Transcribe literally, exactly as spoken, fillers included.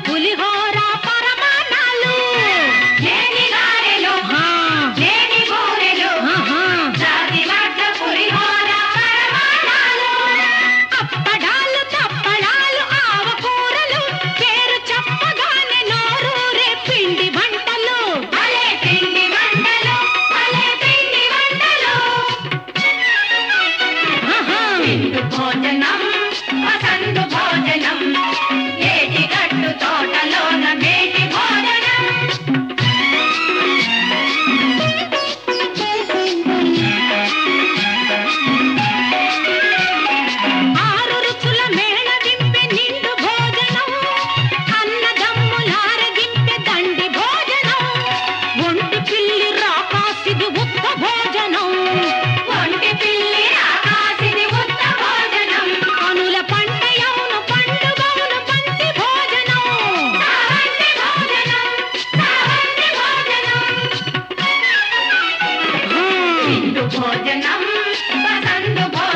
పులిహోర పరమాణాలు లేని గారెలు లేని బూరెలు జాతి వడ్ల పులిహోర పరమాణాలు అప్పడాలు తప్పడాలు ఆవకూరలు పేరు చెప్పగానే నోరూరే పిండి వంటలు భలే పిండి వంటలు భలే పిండి వంటలు పిండు భోజనం వసంతు భోజనం ఏటి గట్టు తోటలోన మేటి భోజనం ఆరు రుచుల మేళ దింపె నిండు భోజనం అన్నదమ్ములారగింపె దండి భోజనం ఒంటి పిల్లి రాకాసిది ఉత్త భోజనం ఒంటి పిల్లి రాకాసిది ఉత్త భోజనం కనుల పంటయౌను పండుగౌను పంటి భోజనం సావంటి భోజనం సావంటి భోజనం పిండు భోజనం వసంతు భోజనం